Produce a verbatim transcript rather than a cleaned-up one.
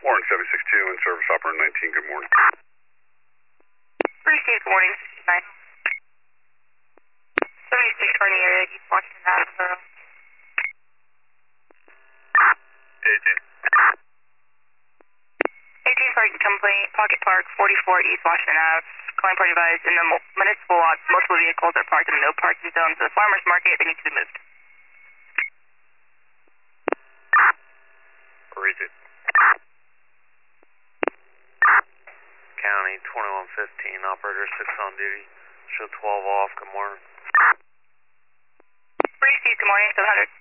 Warren seven six two and service operator nineteen, good morning. Pretty safe, good morning, sixty-nine. seventy-six twenty area, East Washington Avenue. eighteen. eighteen parking complaint, Pocket Park, forty-four East Washington Avenue. Calling party advised in the municipal lots, multiple vehicles are parked in the no parking zone for the farmer's market. They need to be moved. Rigid. County twenty-one fifteen, operator six on duty. Show twelve off, good morning. Pretty safe, good morning, seven hundred.